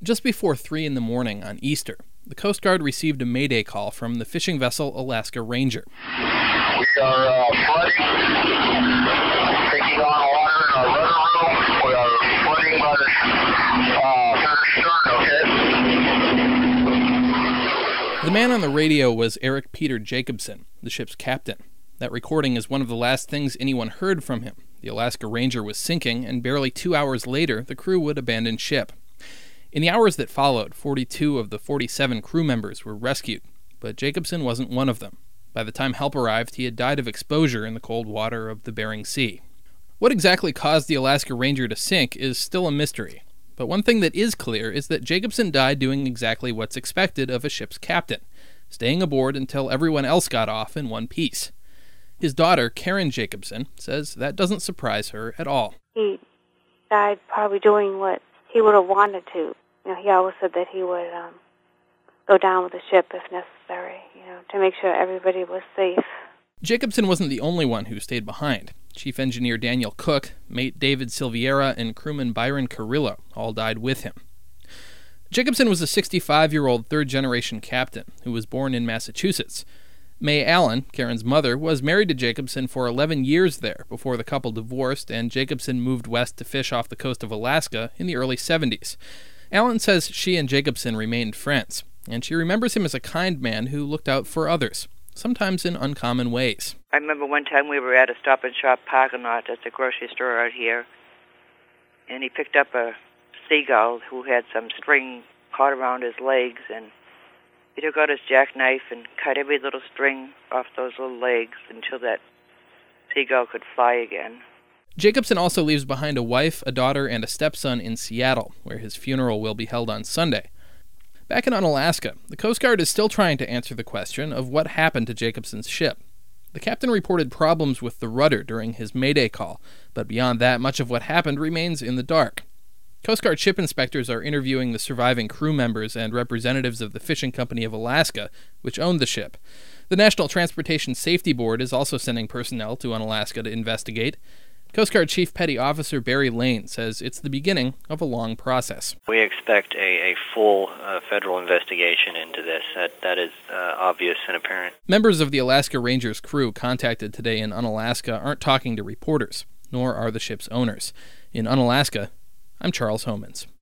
Just before 3 in the morning on Easter, the Coast Guard received a mayday call from the fishing vessel Alaska Ranger. We are flooding, taking on water in our rudder room. We are flooding by the stern, okay? The man on the radio was Eric Peter Jacobson, the ship's captain. That recording is one of the last things anyone heard from him. The Alaska Ranger was sinking, and barely 2 hours later, the crew would abandon ship. In the hours that followed, 42 of the 47 crew members were rescued, but Jacobson wasn't one of them. By the time help arrived, he had died of exposure in the cold water of the Bering Sea. What exactly caused the Alaska Ranger to sink is still a mystery, but one thing that is clear is that Jacobson died doing exactly what's expected of a ship's captain, staying aboard until everyone else got off in one piece. His daughter, Karen Jacobson, says that doesn't surprise her at all. He died probably doing what he would have wanted to. He always said that he would go down with the ship if necessary, to make sure everybody was safe. Jacobson wasn't the only one who stayed behind. Chief Engineer Daniel Cook, mate David Silveira, and crewman Byron Carrillo all died with him. Jacobson was a 65-year-old third-generation captain who was born in Massachusetts. May Allen, Karen's mother, was married to Jacobson for 11 years there before the couple divorced, and Jacobson moved west to fish off the coast of Alaska in the early 70s. Allen says she and Jacobson remained friends, and she remembers him as a kind man who looked out for others, sometimes in uncommon ways. I remember one time we were at a Stop and Shop parking lot at the grocery store out here, and he picked up a seagull who had some string caught around his legs, and he took out his jackknife and cut every little string off those little legs until that seagull could fly again. Jacobson also leaves behind a wife, a daughter, and a stepson in Seattle, where his funeral will be held on Sunday. Back in Unalaska, the Coast Guard is still trying to answer the question of what happened to Jacobson's ship. The captain reported problems with the rudder during his mayday call, but beyond that, much of what happened remains in the dark. Coast Guard ship inspectors are interviewing the surviving crew members and representatives of the Fishing Company of Alaska, which owned the ship. The National Transportation Safety Board is also sending personnel to Unalaska to investigate. Coast Guard Chief Petty Officer Barry Lane says it's the beginning of a long process. We expect a full federal investigation into this. That is obvious and apparent. Members of the Alaska Ranger's crew contacted today in Unalaska aren't talking to reporters, nor are the ship's owners. In Unalaska, I'm Charles Homans.